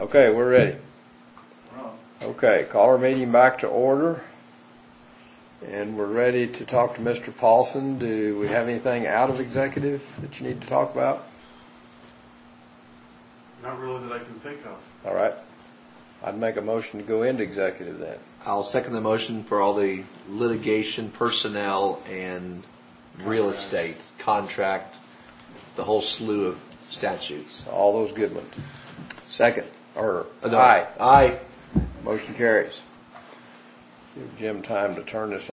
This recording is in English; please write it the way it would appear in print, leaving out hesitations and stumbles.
Okay, we're ready. Okay, call our meeting back to order. And we're ready to talk to Mr. Paulson. Do we have anything out of executive that you need to talk about? Not really that I can think of. All right. I'd make a motion to go into executive then. I'll second the motion for all the litigation, personnel, and real estate, contract, the whole slew of statutes. All those good ones. Second. No. Aye. Aye. Motion carries. Give Jim time to turn this